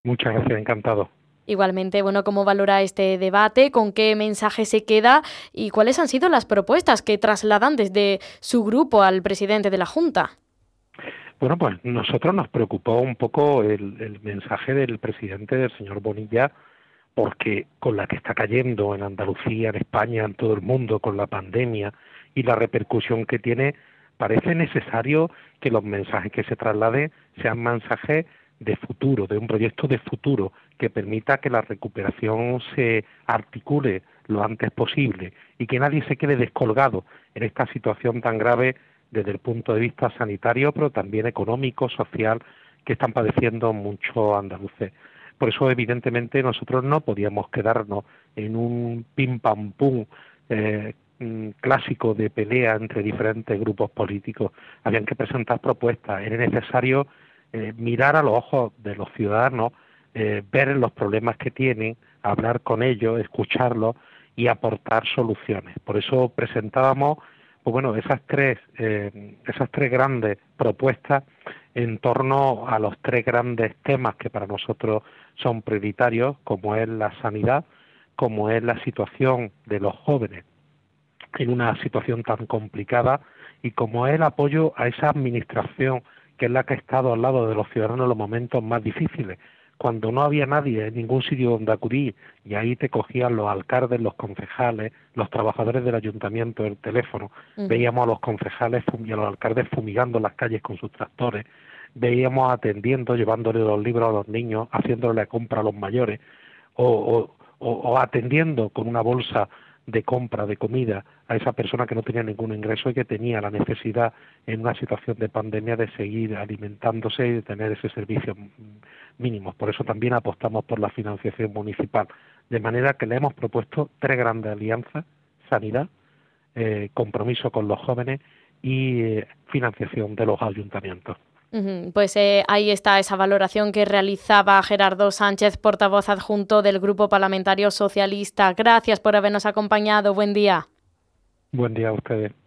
Muchas gracias, encantado. Igualmente, bueno, ¿cómo valora este debate? ¿Con qué mensaje se queda? ¿Y cuáles han sido las propuestas que trasladan desde su grupo al presidente de la Junta? Bueno, pues nosotros nos preocupó un poco el mensaje del presidente, del señor Bonilla, porque con la que está cayendo en Andalucía, en España, en todo el mundo, con la pandemia y la repercusión que tiene, parece necesario que los mensajes que se trasladen sean mensajes de futuro, de un proyecto de futuro que permita que la recuperación se articule lo antes posible y que nadie se quede descolgado en esta situación tan grave desde el punto de vista sanitario, pero también económico, social, que están padeciendo muchos andaluces. Por eso, evidentemente, nosotros no podíamos quedarnos en un pim pam pum clásico de pelea entre diferentes grupos políticos. Habían que presentar propuestas. Era necesario mirar a los ojos de los ciudadanos, ver los problemas que tienen, hablar con ellos, escucharlos y aportar soluciones. Por eso presentábamos, pues bueno, esas tres grandes propuestas en torno a los tres grandes temas que para nosotros son prioritarios, como es la sanidad, como es la situación de los jóvenes en una situación tan complicada y como es el apoyo a esa administración que es la que ha estado al lado de los ciudadanos en los momentos más difíciles, cuando no había nadie en ningún sitio donde acudir y ahí te cogían los alcaldes, los concejales, los trabajadores del ayuntamiento, el teléfono, Ujú. veíamos a los concejales y a los alcaldes fumigando las calles con sus tractores, veíamos atendiendo, llevándole los libros a los niños, haciéndole la compra a los mayores o atendiendo con una bolsa de compra de comida a esa persona que no tenía ningún ingreso y que tenía la necesidad en una situación de pandemia de seguir alimentándose y de tener ese servicio mínimo. Por eso también apostamos por la financiación municipal, de manera que le hemos propuesto tres grandes alianzas: sanidad, compromiso con los jóvenes y financiación de los ayuntamientos. Ujú. Pues ahí está esa valoración que realizaba Gerardo Sánchez, portavoz adjunto del Grupo Parlamentario Socialista. Gracias por habernos acompañado. Buen día. Buen día a ustedes.